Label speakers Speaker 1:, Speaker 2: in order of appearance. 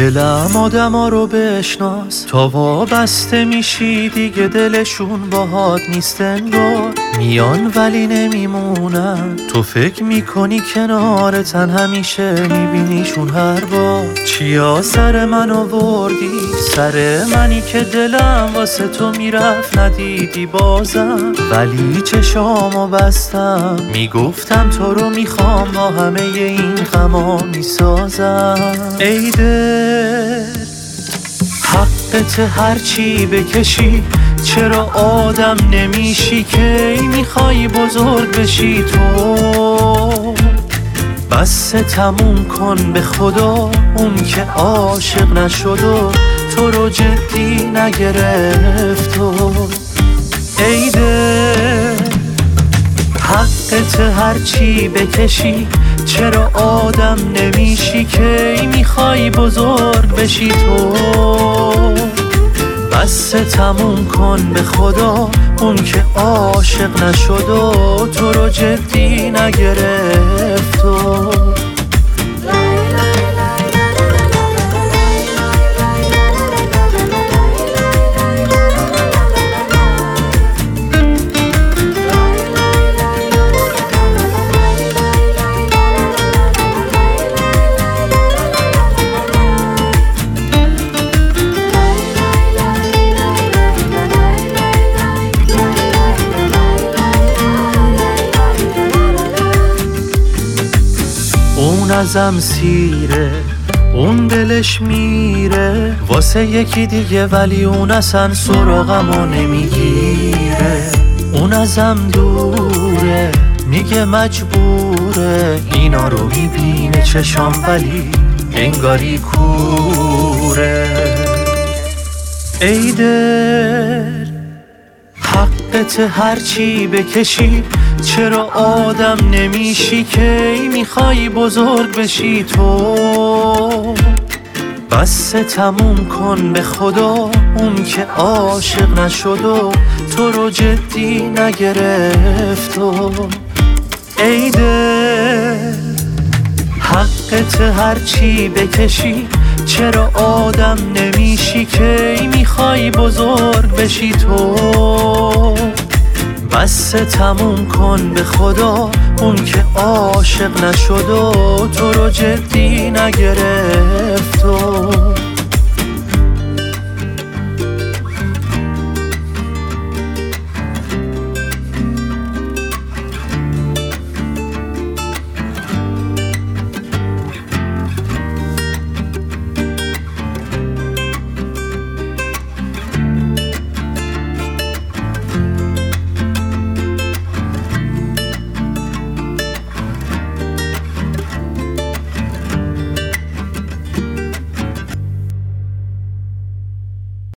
Speaker 1: دلم آدما رو بشناس، تا وابسته میشی دیگه دلشون باهات نیست انگار. میان ولی نمیمونن، تو فکر میکنی کنارتن، همیشه میبینیشون هر بار. چیا سر من آوردی، سر منی که دلم واسه تو میرفت ندیدی بازم. ولی چشامو بستم، میگفتم تو رو میخوام، با همه این غما میسازم. ای دل حقت هرچی بکشی، چرا آدم نمیشی که میخوای بزرگ بشی تو؟ بس تموم کن به خدا، اون که عاشق نشد و تو رو جدی نگرفت. ای دل حقت هرچی بکشی، چرا آدم نمیشی که میخوای بزرگ بشی تو؟ بس تموم کن به خدا، اون که عاشق نشد و تو رو جدی نگرفت. اون ازم سیره، اون دلش میره واسه یکی دیگه، ولی اون اصلا سراغمو نمیگیره. اون ازم دوره، میگه مجبوره، اینا رو میبینه چشام ولی انگاری کوره. ای دل حقت هرچی بکشی، چرا آدم نمیشی که میخوای بزرگ بشی تو؟ بس تموم کن به خدا، اون که عاشق نشد و تو رو جدی نگرفت. ای دل حقت هرچی بکشی، چرا آدم نمیشی که میخوای بزرگ بشی تو؟ بس تموم کن به خدا، اون که عاشق نشد و تو رو جدی نگرفت.